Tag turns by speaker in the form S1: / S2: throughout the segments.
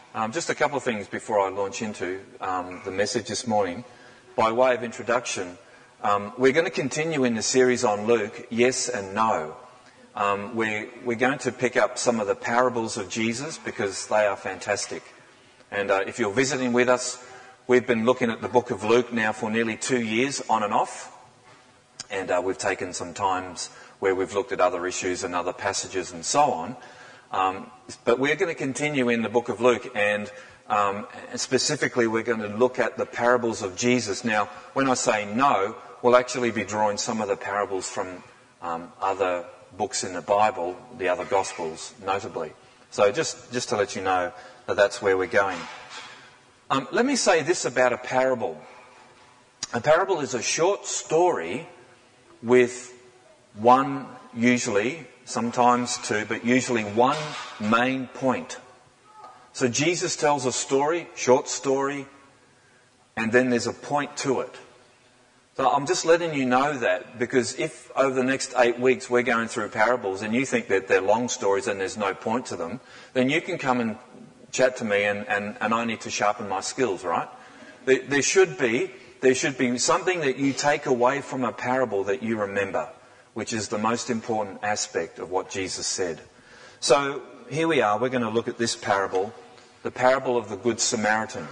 S1: Just a couple of things before I launch into the message this morning. By way of introduction, we're going to continue in the series on Luke, Yes and No. We're going to pick up some of the parables of Jesus because they are fantastic. And if you're visiting with us, we've been looking at the book of Luke now for nearly 2 years, on and off. And we've taken some times where we've looked at other issues and other passages and so on. But we're going to continue in the book of Luke, and specifically we're going to look at the parables of Jesus. Now, when I say no, we'll actually be drawing some of the parables from other books in the Bible, the other Gospels, notably. So just to let you know that that's where we're going. Let me say this about a parable. A parable is a short story with one, usually, sometimes two, but usually one main point. So Jesus tells a story, short story, and then there's a point to it. So I'm just letting you know that, because if over the next 8 weeks we're going through parables and you think that they're long stories and there's no point to them, then you can come and chat to me and I need to sharpen my skills, right? There should be something that you take away from a parable that you remember, which is the most important aspect of what Jesus said. So here we are, we're going to look at this parable, the parable of the Good Samaritan.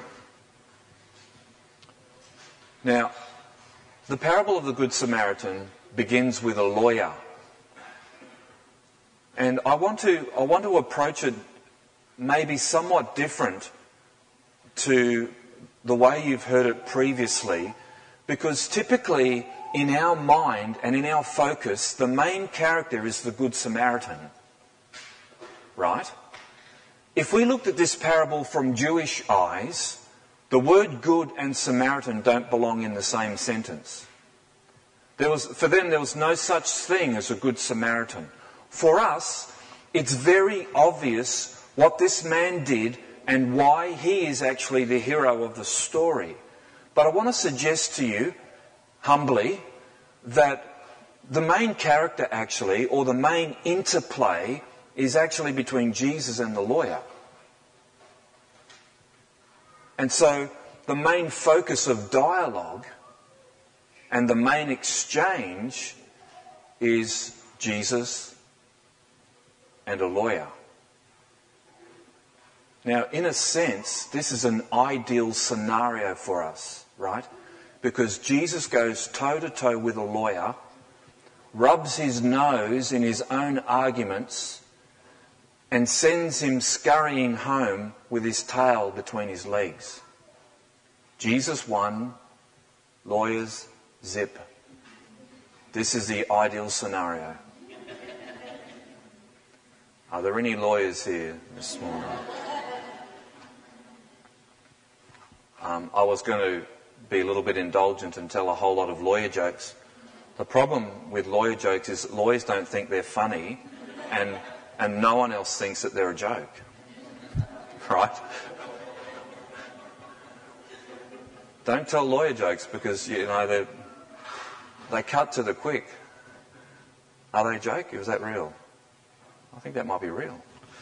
S1: Now, the parable of the Good Samaritan begins with a lawyer. And I want to approach it maybe somewhat different to the way you've heard it previously, because typically in our mind and in our focus, the main character is the Good Samaritan. Right? If we looked at this parable from Jewish eyes, the word good and Samaritan don't belong in the same sentence. For them, there was no such thing as a good Samaritan. For us, it's very obvious what this man did and why he is actually the hero of the story. But I want to suggest to you, humbly, that the main character actually, or the main interplay, is actually between Jesus and the lawyer. And so the main focus of dialogue and the main exchange is Jesus and a lawyer. Now, in a sense, this is an ideal scenario for us, right? Because Jesus goes toe-to-toe with a lawyer, rubs his nose in his own arguments, and sends him scurrying home with his tail between his legs. Jesus won, lawyers zip. This is the ideal scenario. Are there any lawyers here this morning? I was going to be a little bit indulgent and tell a whole lot of lawyer jokes. The problem with lawyer jokes is lawyers don't think they're funny, and no one else thinks that they're a joke. Right? Don't tell lawyer jokes because, they cut to the quick. Are they a joke? Is that real? I think that might be real.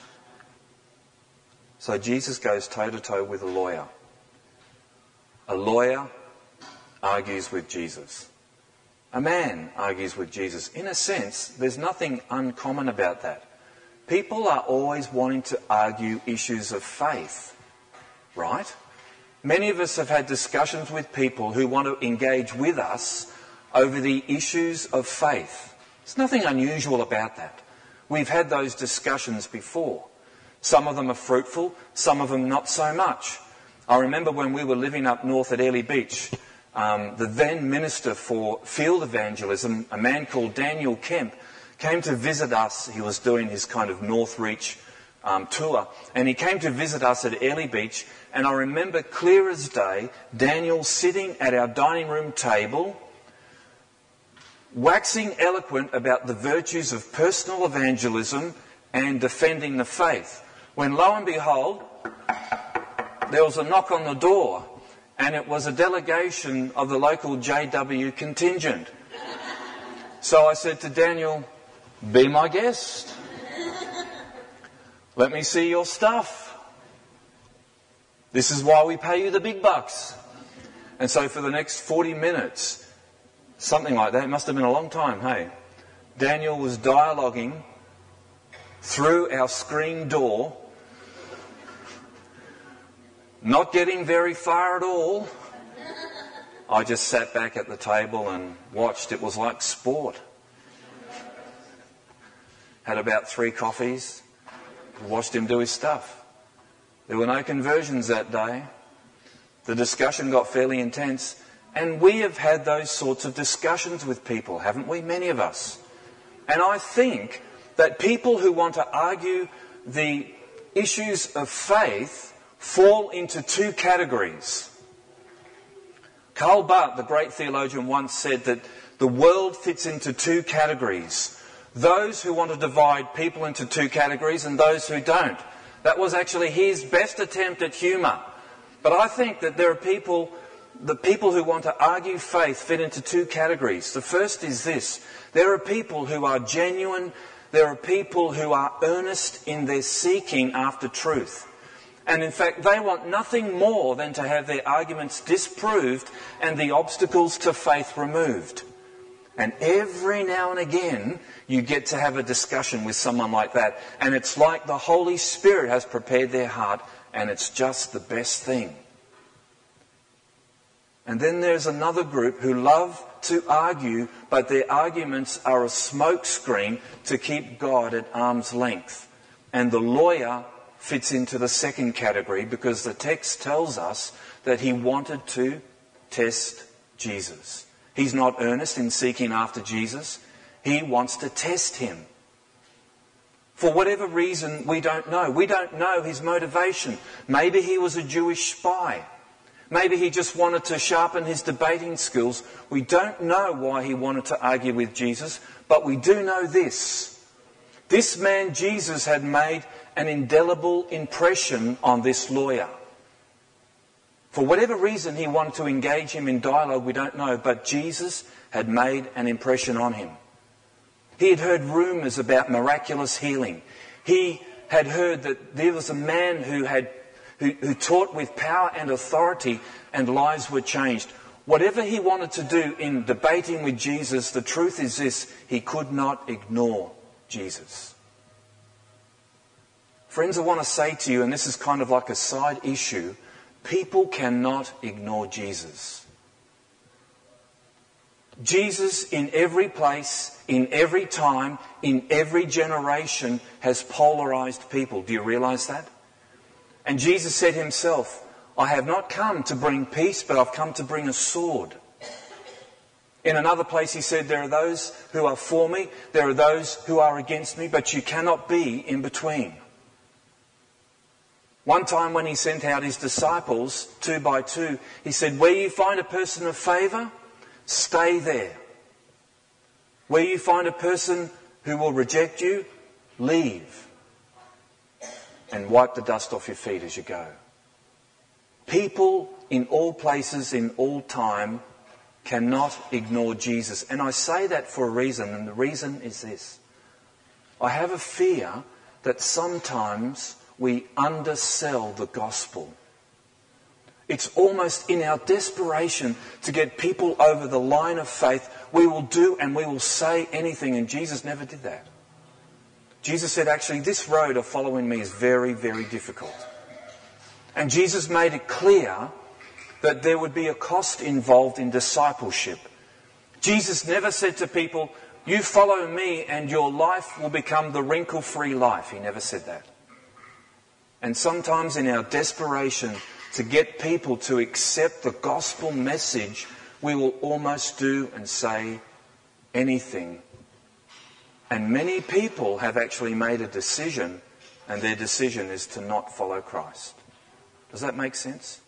S1: So Jesus goes toe-to-toe with a lawyer. A lawyer argues with Jesus. A man argues with Jesus. In a sense, there's nothing uncommon about that. People are always wanting to argue issues of faith, right? Many of us have had discussions with people who want to engage with us over the issues of faith. There's nothing unusual about that. We've had those discussions before. Some of them are fruitful, some of them not so much. I remember when we were living up north at Airlie Beach, the then Minister for Field Evangelism, a man called Daniel Kemp, came to visit us. He was doing his kind of North Reach tour, and he came to visit us at Airlie Beach, and I remember clear as day Daniel sitting at our dining room table, waxing eloquent about the virtues of personal evangelism and defending the faith. When lo and behold, there was a knock on the door, and it was a delegation of the local JW contingent. So I said to Daniel, "Be my guest. Let me see your stuff." This is why we pay you the big bucks. And so for the next 40 minutes, something like that, it must have been a long time, hey? Daniel was dialoguing through our screen door, not getting very far at all. I just sat back at the table and watched. It was like sport. Had about 3 coffees, watched him do his stuff. There were no conversions that day. The discussion got fairly intense. And we have had those sorts of discussions with people, haven't we? Many of us. And I think that people who want to argue the issues of faith fall into 2 categories. Karl Barth, the great theologian, once said that the world fits into 2 categories. Those who want to divide people into 2 categories and those who don't. That was actually his best attempt at humour. But I think that there are people, the people who want to argue faith fit into 2 categories. The first is this. There are people who are genuine. There are people who are earnest in their seeking after truth. And in fact, they want nothing more than to have their arguments disproved and the obstacles to faith removed. And every now and again, you get to have a discussion with someone like that. And it's like the Holy Spirit has prepared their heart, and it's just the best thing. And then there's another group who love to argue, but their arguments are a smokescreen to keep God at arm's length. And the lawyer fits into the second category because the text tells us that he wanted to test Jesus. He's not earnest in seeking after Jesus. He wants to test him. For whatever reason, we don't know. We don't know his motivation. Maybe he was a Jewish spy. Maybe he just wanted to sharpen his debating skills. We don't know why he wanted to argue with Jesus, but we do know this. This man, Jesus, had made an indelible impression on this lawyer. For whatever reason he wanted to engage him in dialogue, we don't know, but Jesus had made an impression on him. He had heard rumours about miraculous healing. He had heard that there was a man who taught with power and authority and lives were changed. Whatever he wanted to do in debating with Jesus, the truth is this, he could not ignore Jesus. Friends, I want to say to you, and this is kind of like a side issue, people cannot ignore Jesus. Jesus in every place, in every time, in every generation has polarized people. Do you realize that? And Jesus said himself, I have not come to bring peace, but I've come to bring a sword. In another place he said, there are those who are for me, there are those who are against me, but you cannot be in between. One time when he sent out his disciples 2 by 2, he said, where you find a person of favour, stay there. Where you find a person who will reject you, leave. And wipe the dust off your feet as you go. People in all places, in all time, cannot ignore Jesus. And I say that for a reason, and the reason is this. I have a fear that sometimes we undersell the gospel. It's almost in our desperation to get people over the line of faith, we will do and we will say anything, and Jesus never did that. Jesus said, actually, this road of following me is very, very difficult. And Jesus made it clear that there would be a cost involved in discipleship. Jesus never said to people, you follow me and your life will become the wrinkle-free life. He never said that. And sometimes in our desperation to get people to accept the gospel message, we will almost do and say anything. And many people have actually made a decision, and their decision is to not follow Christ. Does that make sense?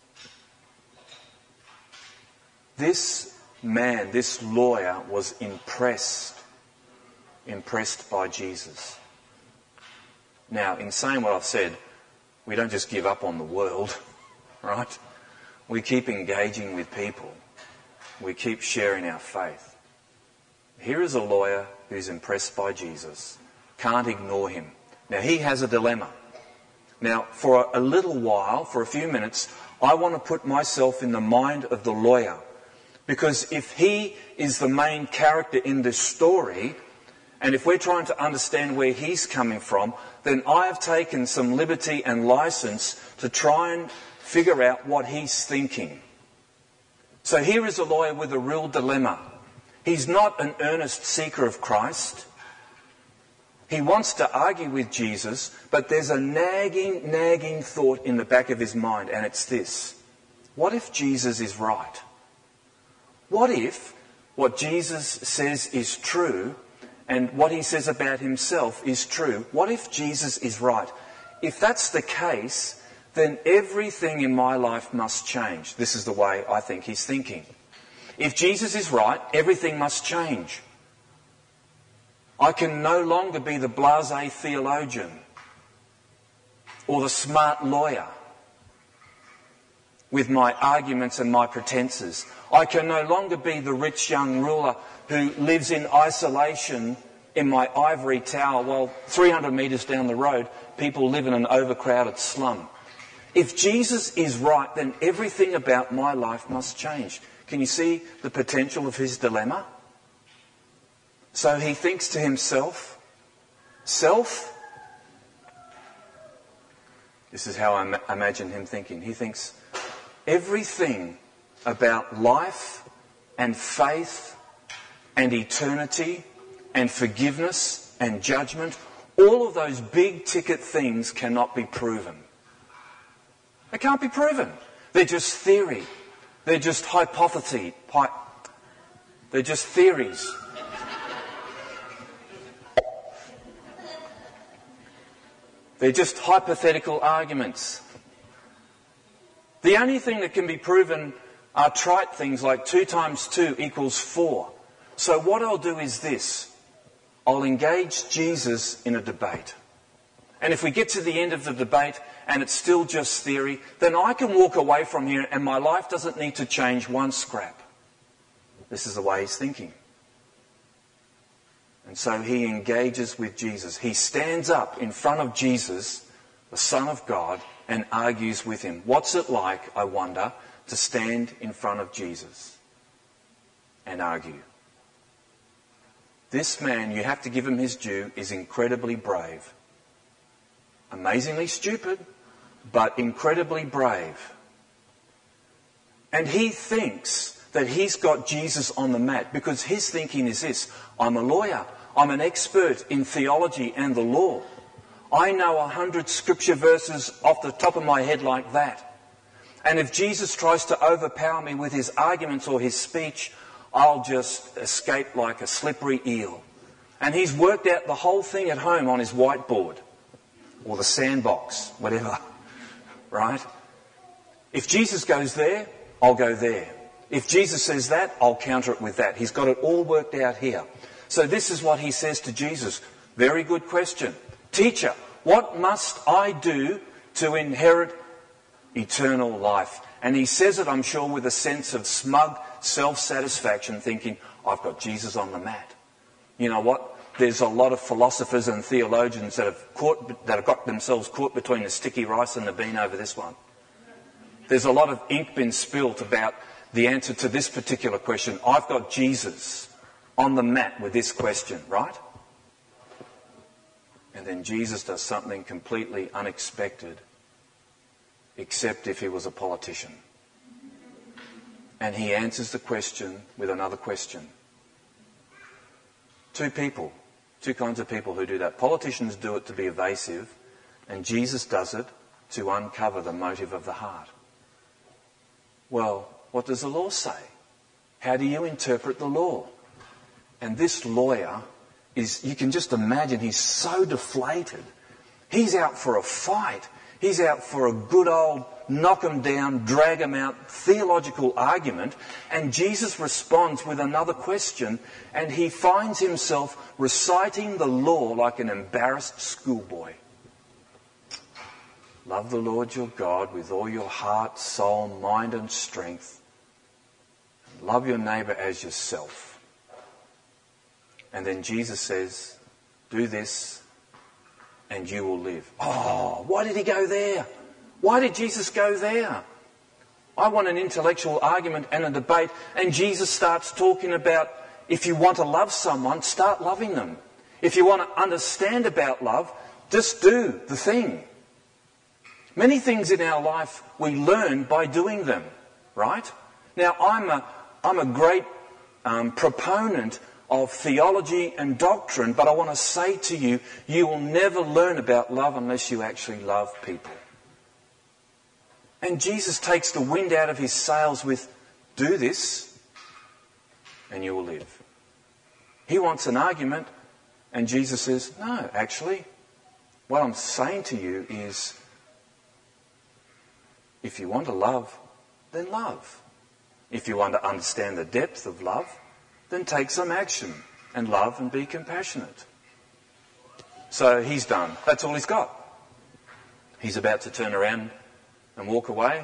S1: This man, this lawyer, was impressed by Jesus. Now, in saying what I've said, we don't just give up on the world, right? We keep engaging with people. We keep sharing our faith. Here is a lawyer who's impressed by Jesus. Can't ignore him. Now, he has a dilemma. Now, for a little while, for a few minutes, I want to put myself in the mind of the lawyer. Because if he is the main character in this story, and if we're trying to understand where he's coming from, then I have taken some liberty and license to try and figure out what he's thinking. So here is a lawyer with a real dilemma. He's not an earnest seeker of Christ. He wants to argue with Jesus, but there's a nagging thought in the back of his mind, and it's this. What if Jesus is right? What if what Jesus says is true and what he says about himself is true? What if Jesus is right? If that's the case, then everything in my life must change. This is the way I think he's thinking. If Jesus is right, everything must change. I can no longer be the blasé theologian or the smart lawyer with my arguments and my pretenses. I can no longer be the rich young ruler who lives in isolation in my ivory tower while 300 metres down the road people live in an overcrowded slum. If Jesus is right, then everything about my life must change. Can you see the potential of his dilemma? So he thinks to himself, self? This is how I imagine him thinking. He thinks, everything about life and faith and eternity and forgiveness and judgment, all of those big ticket things cannot be proven. They can't be proven. They're just theory. They're just hypotheses. They're just theories. They're just hypothetical arguments. The only thing that can be proven are trite things like 2 times 2 equals 4. So what I'll do is this. I'll engage Jesus in a debate. And if we get to the end of the debate and it's still just theory, then I can walk away from here and my life doesn't need to change one scrap. This is the way he's thinking. And so he engages with Jesus. He stands up in front of Jesus, the Son of God, and argues with him. What's it like, I wonder, to stand in front of Jesus and argue? This man, you have to give him his due, is incredibly brave. Amazingly stupid, but incredibly brave. And he thinks that he's got Jesus on the mat because his thinking is this: I'm a lawyer. I'm an expert in theology and the law. I know 100 scripture verses off the top of my head like that. And if Jesus tries to overpower me with his arguments or his speech, I'll just escape like a slippery eel. And he's worked out the whole thing at home on his whiteboard or the sandbox, whatever. Right? If Jesus goes there, I'll go there. If Jesus says that, I'll counter it with that. He's got it all worked out here. So this is what he says to Jesus. Very good question. Teacher, what must I do to inherit eternal life? And he says it, I'm sure, with a sense of smug self-satisfaction, thinking, I've got Jesus on the mat. You know what? There's a lot of philosophers and theologians that have got themselves caught between the sticky rice and the bean over this one. There's a lot of ink been spilt about the answer to this particular question. I've got Jesus on the mat with this question, right? And then Jesus does something completely unexpected, except if he was a politician. And he answers the question with another question. 2 kinds of people who do that. Politicians do it to be evasive, and Jesus does it to uncover the motive of the heart. Well, what does the law say? How do you interpret the law? And this lawyer is, you can just imagine, he's so deflated. He's out for a fight. He's out for a good old knock him down, drag him out theological argument. And Jesus responds with another question, and he finds himself reciting the law like an embarrassed schoolboy. Love the Lord your God with all your heart, soul, mind and strength. Love your neighbour as yourself. And then Jesus says, do this and you will live. Oh, why did he go there? Why did Jesus go there? I want an intellectual argument and a debate, and Jesus starts talking about if you want to love someone, start loving them. If you want to understand about love, just do the thing. Many things in our life we learn by doing them, right? Now, I'm a great proponent of theology and doctrine, but I want to say to you, you will never learn about love unless you actually love people. And Jesus takes the wind out of his sails with, do this and you will live. He wants an argument, and Jesus says, no, actually, what I'm saying to you is, if you want to love, then love. If you want to understand the depth of love, then take some action and love and be compassionate. So he's done. That's all he's got. He's about to turn around and walk away.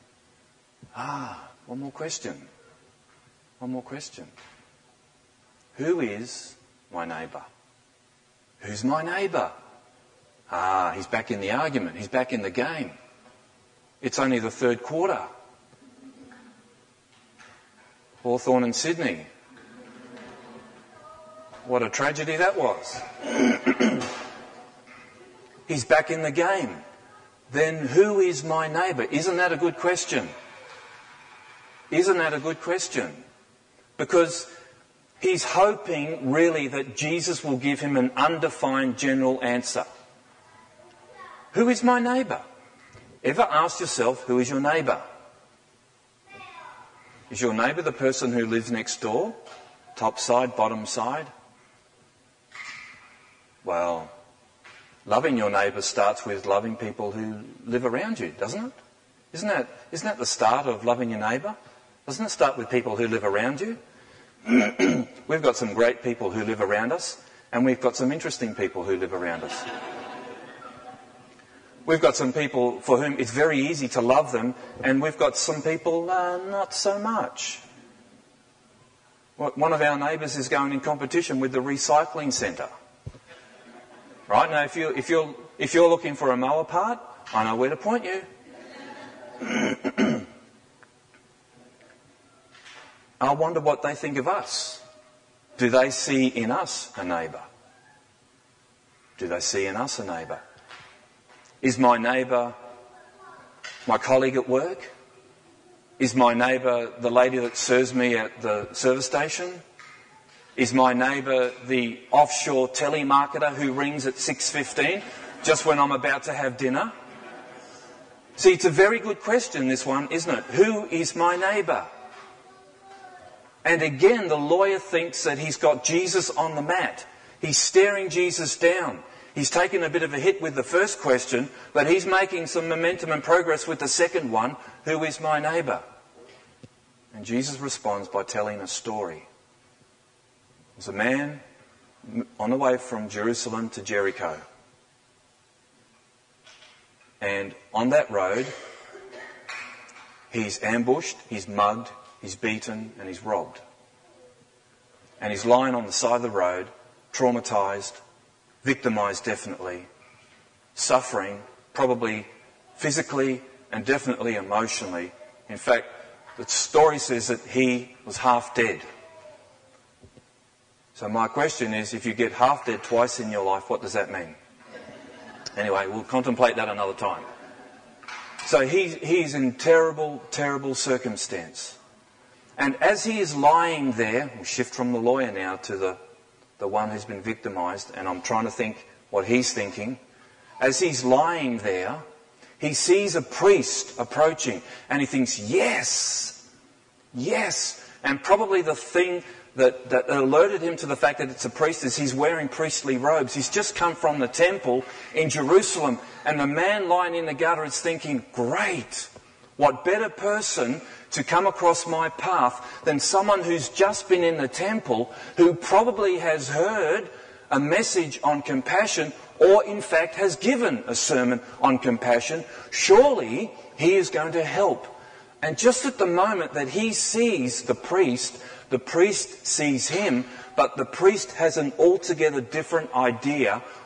S1: One more question. One more question. Who is my neighbour? Who's my neighbour? He's back in the argument. He's back in the game. It's only the third quarter. Hawthorn and Sydney. What a tragedy that was. He's back in the game. Then who is my neighbour? Isn't that a good question? Isn't that a good question? Because he's hoping really that Jesus will give him an undefined general answer. Who is my neighbour? Ever ask yourself, who is your neighbour? Is your neighbour the person who lives next door? Top side, bottom side? Well, loving your neighbour starts with loving people who live around you, doesn't it? Isn't that the start of loving your neighbour? Doesn't it start with people who live around you? We've got some great people who live around us, and we've got some interesting people who live around us. We've got some people for whom it's very easy to love them, and we've got some people not so much. One of our neighbours is going in competition with the recycling centre. Right? Now, if you're looking for a mower part, I know where to point you. I wonder what they think of us. Do they see in us a neighbour? Do they see in us a neighbour? Is my neighbour my colleague at work? Is my neighbour the lady that serves me at the service station? Is my neighbour the offshore telemarketer who rings at 6:15 just when I'm about to have dinner? See, it's a very good question, this one, isn't it? Who is my neighbour? And again, the lawyer thinks that he's got Jesus on the mat. He's staring Jesus down. He's taken a bit of a hit with the first question, but he's making some momentum and progress with the second one. Who is my neighbour? And Jesus responds by telling a story. There's a man on the way from Jerusalem to Jericho. And on that road, he's ambushed, he's mugged, he's beaten, and he's robbed. And he's lying on the side of the road, traumatised, victimised definitely, suffering, probably physically and definitely emotionally. In fact, the story says that he was half dead. So my question is, if you get half dead twice in your life, what does that mean? Anyway, we'll contemplate that another time. So he's in terrible, terrible circumstance. And as he is lying there, we'll shift from the lawyer now to the one who's been victimised, and I'm trying to think what he's thinking. As he's lying there, he sees a priest approaching, and he thinks, yes, yes. And probably the thing that alerted him to the fact that it's a priest is he's wearing priestly robes. He's just come from the temple in Jerusalem, and the man lying in the gutter is thinking, great, what better person to come across my path than someone who's just been in the temple, who probably has heard a message on compassion, or in fact has given a sermon on compassion. Surely he is going to help. And just at the moment that he sees the priest sees him, but the priest has an altogether different idea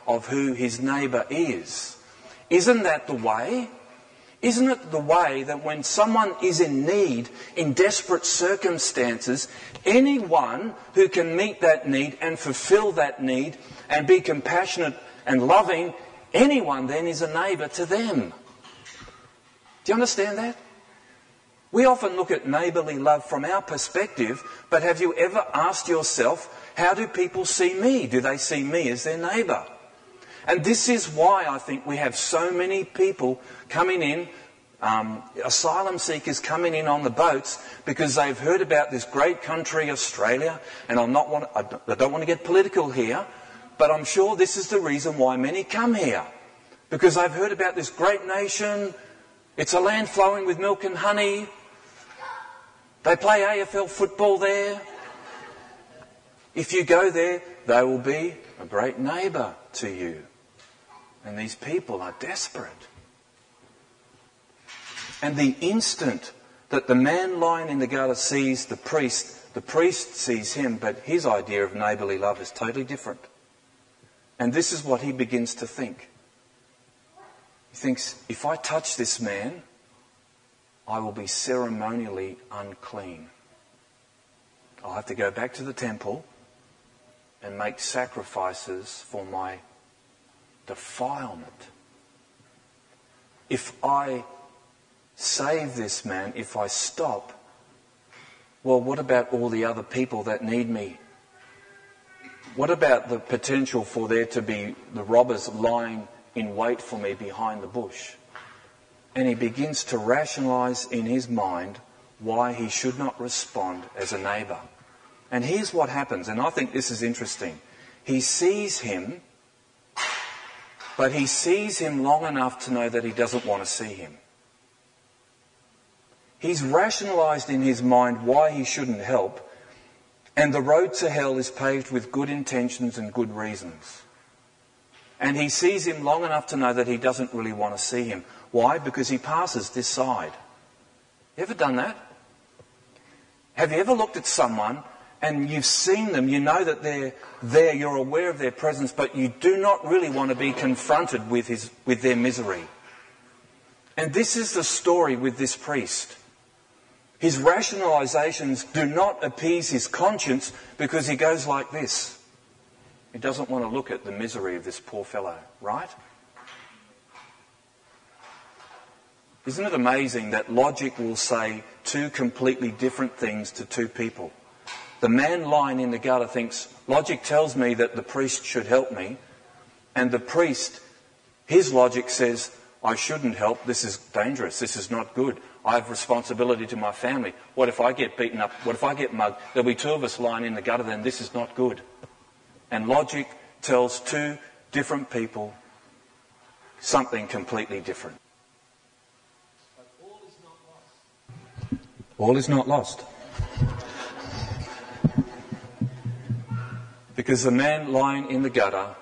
S1: of who his neighbour is. Isn't that the way? Isn't it the way that when someone is in need, in desperate circumstances, anyone who can meet that need and fulfill that need and be compassionate and loving, anyone then is a neighbour to them? Do you understand that? We often look at neighbourly love from our perspective, but have you ever asked yourself, how do people see me? Do they see me as their neighbour? And this is why I think we have so many people coming in, asylum seekers coming in on the boats, because they've heard about this great country, Australia, and I don't want to get political here, but I'm sure this is the reason why many come here. Because they've heard about this great nation, it's a land flowing with milk and honey, they play AFL football there. If you go there, they will be a great neighbour to you. And these people are desperate. And the instant that the man lying in the gutter sees the priest sees him, but his idea of neighbourly love is totally different. And this is what he begins to think. He thinks, if I touch this man, I will be ceremonially unclean. I'll have to go back to the temple and make sacrifices for my defilement. If I save this man, if I stop, well, what about all the other people that need me? What about the potential for there to be the robbers lying in wait for me behind the bush? And he begins to rationalise in his mind why he should not respond as a neighbour. And here's what happens, and I think this is interesting. He sees him, but he sees him long enough to know that he doesn't want to see him. He's rationalised in his mind why he shouldn't help, and the road to hell is paved with good intentions and good reasons. And he sees him long enough to know that he doesn't really want to see him. Why? Because he passes this side. You ever done that? Have you ever looked at someone and you've seen them, you know that they're there, you're aware of their presence, but you do not really want to be confronted with their misery? And this is the story with this priest. His rationalisations do not appease his conscience because he goes like this. He doesn't want to look at the misery of this poor fellow, right? Isn't it amazing that logic will say two completely different things to two people? The man lying in the gutter thinks, logic tells me that the priest should help me, and the priest, his logic says, I shouldn't help, this is dangerous, this is not good. I have responsibility to my family. What if I get beaten up? What if I get mugged? There'll be two of us lying in the gutter, then this is not good. And logic tells two different people something completely different. But all is not lost. All is not lost. Because the man lying in the gutter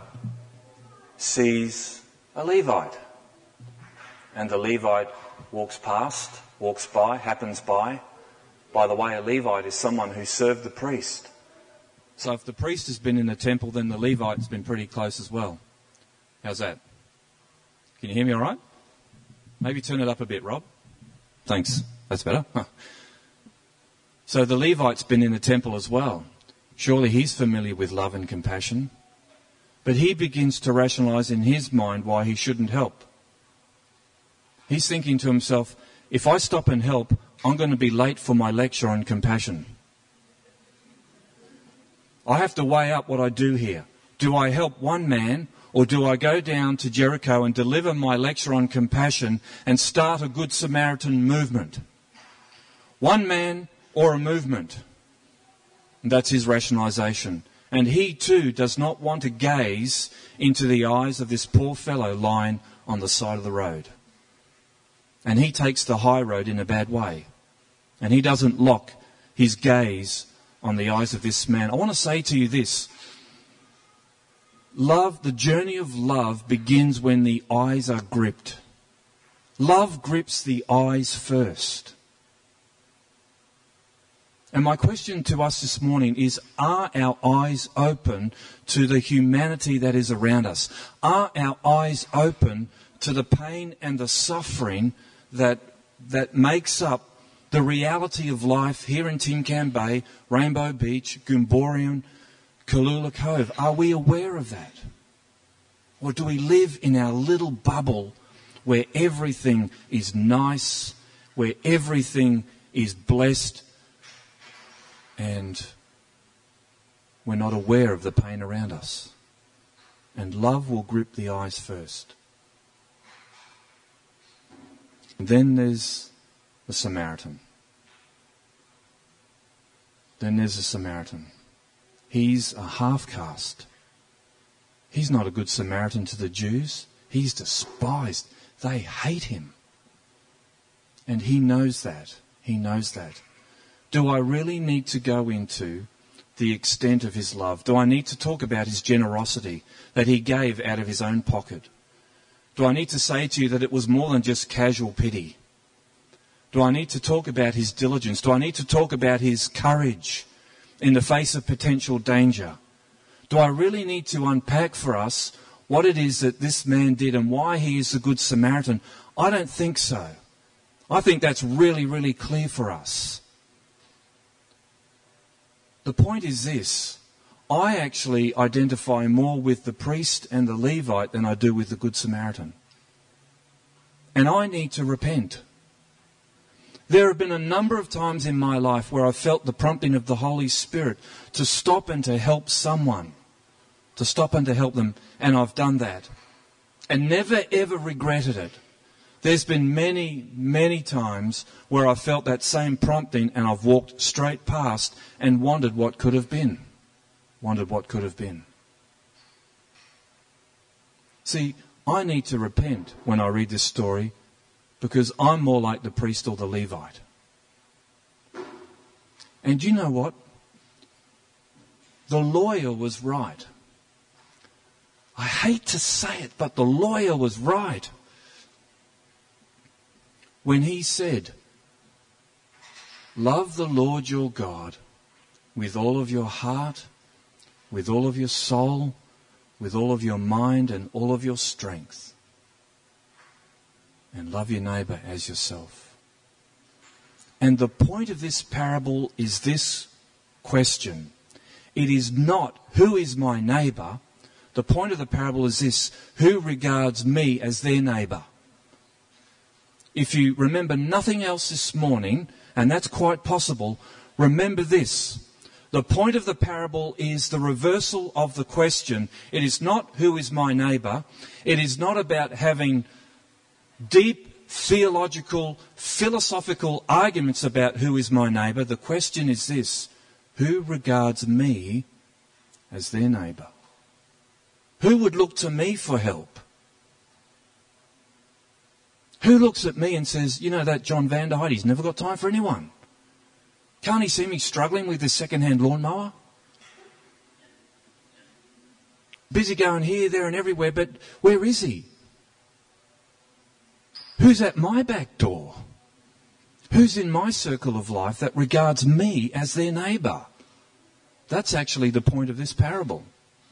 S1: sees a Levite. And the Levite walks past, walks by, happens by. By the way, a Levite is someone who served the priest. So if the priest has been in the temple, then the Levite's been pretty close as well. How's that? Can you hear me all right? Maybe turn it up a bit, Rob. Thanks. That's better. Huh. So the Levite's been in the temple as well. Surely he's familiar with love and compassion. But he begins to rationalise in his mind why he shouldn't help. He's thinking to himself, if I stop and help, I'm going to be late for my lecture on compassion. I have to weigh up what I do here. Do I help one man, or do I go down to Jericho and deliver my lecture on compassion and start a Good Samaritan movement? One man or a movement? And that's his rationalisation. And he too does not want to gaze into the eyes of this poor fellow lying on the side of the road. And he takes the high road in a bad way. And he doesn't lock his gaze on the eyes of this man. I want to say to you this. Love, the journey of love begins when the eyes are gripped. Love grips the eyes first.
S2: And my question to us this morning is, are our eyes open to the humanity that is around us? Are our eyes open to the pain and the suffering that makes up the reality of life here in Tin Can Bay, Rainbow Beach, Goomboorian, Kalula Cove? Are we aware of that? Or do we live in our little bubble where everything is nice, where everything is blessed, and we're not aware of the pain around us? And love will grip the eyes first. And then there's the Samaritan. He's a half-caste. He's not a good Samaritan to the Jews. He's despised. They hate him. And he knows that. Do I really need to go into the extent of his love? Do I need to talk about his generosity that he gave out of his own pocket? Do I need to say to you that it was more than just casual pity? Do I need to talk about his diligence? Do I need to talk about his courage in the face of potential danger? Do I really need to unpack for us what it is that this man did and why he is the Good Samaritan? I don't think so. I think that's really, really clear for us. The point is this: I actually identify more with the priest and the Levite than I do with the Good Samaritan. And I need to repent. There have been a number of times in my life where I felt the prompting of the Holy Spirit to stop and to help someone, to stop and to help them, and I've done that. And never ever regretted it. There's been many, many times where I felt that same prompting and I've walked straight past and wondered what could have been. See, I need to repent when I read this story because I'm more like the priest or the Levite. And you know what? The lawyer was right. I hate to say it, but the lawyer was right when he said, love the Lord your God with all of your heart, with all of your soul, with all of your mind and all of your strength. And love your neighbour as yourself. And the point of this parable is this question. It is not, who is my neighbour? The point of the parable is this: who regards me as their neighbour? If you remember nothing else this morning, and that's quite possible, remember this. The point of the parable is the reversal of the question. It is not who is my neighbour. It is not about having deep theological, philosophical arguments about who is my neighbour. The question is this: who regards me as their neighbour? Who would look to me for help? Who looks at me and says, you know that John Van Dyke, he's never got time for anyone. Can't he see me struggling with this second-hand lawnmower? Busy going here, there and everywhere, but where is he? Who's at my back door? Who's in my circle of life that regards me as their neighbour? That's actually the point of this parable.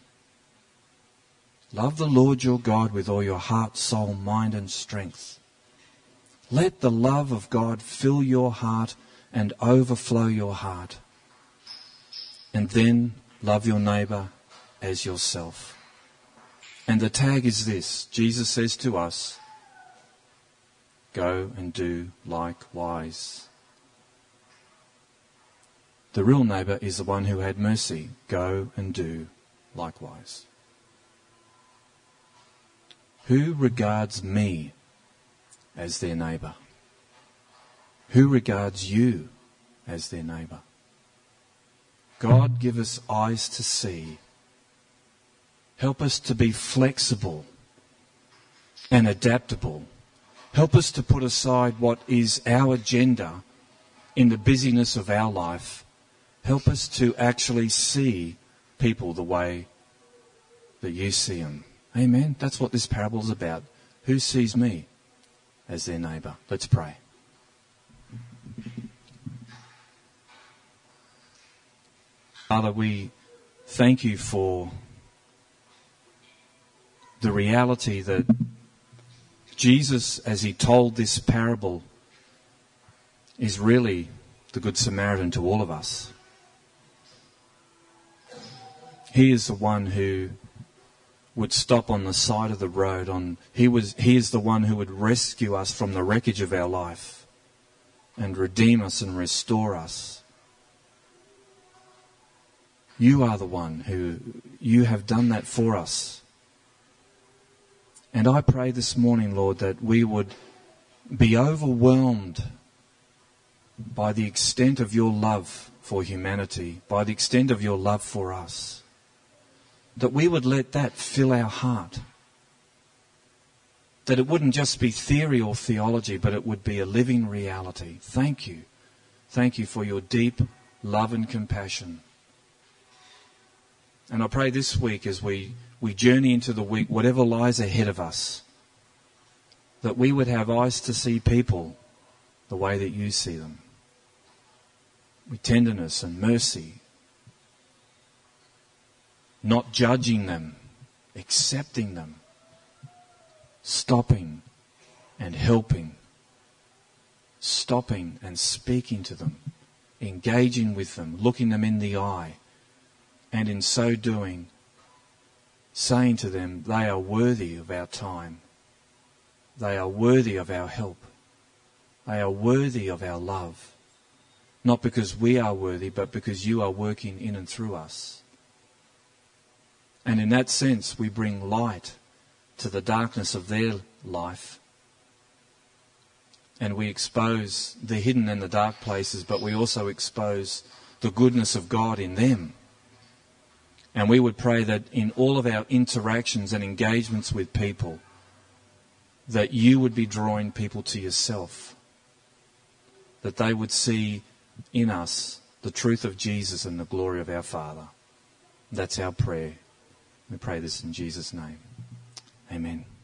S2: Love the Lord your God with all your heart, soul, mind and strength. Let the love of God fill your heart and overflow your heart. And then love your neighbour as yourself. And the tag is this: Jesus says to us, go and do likewise. The real neighbour is the one who had mercy. Go and do likewise. Who regards me as their neighbour? Who regards you as their neighbour? God, give us eyes to see. Help us to be flexible and adaptable. Help us to put aside what is our agenda in the busyness of our life. Help us to actually see people the way that you see them. Amen. That's what this parable is about. Who sees me as their neighbour? Let's pray. Father, we thank you for the reality that Jesus, as he told this parable, is really the Good Samaritan to all of us. He is the one who would stop on the side of the road. He is the one who would rescue us from the wreckage of our life and redeem us and restore us. You are the one you have done that for us. And I pray this morning, Lord, that we would be overwhelmed by the extent of your love for humanity, by the extent of your love for us. That we would let that fill our heart. That it wouldn't just be theory or theology, but it would be a living reality. Thank you. Thank you for your deep love and compassion. And I pray this week as we journey into the week, whatever lies ahead of us, that we would have eyes to see people the way that you see them. With tenderness and mercy. Not judging them, accepting them, stopping and helping, stopping and speaking to them, engaging with them, looking them in the eye, and in so doing, saying to them, they are worthy of our time. They are worthy of our help. They are worthy of our love. Not because we are worthy, but because you are working in and through us. And in that sense, we bring light to the darkness of their life. And we expose the hidden and the dark places, but we also expose the goodness of God in them. And we would pray that in all of our interactions and engagements with people, that you would be drawing people to yourself. That they would see in us the truth of Jesus and the glory of our Father. That's our prayer. We pray this in Jesus' name. Amen.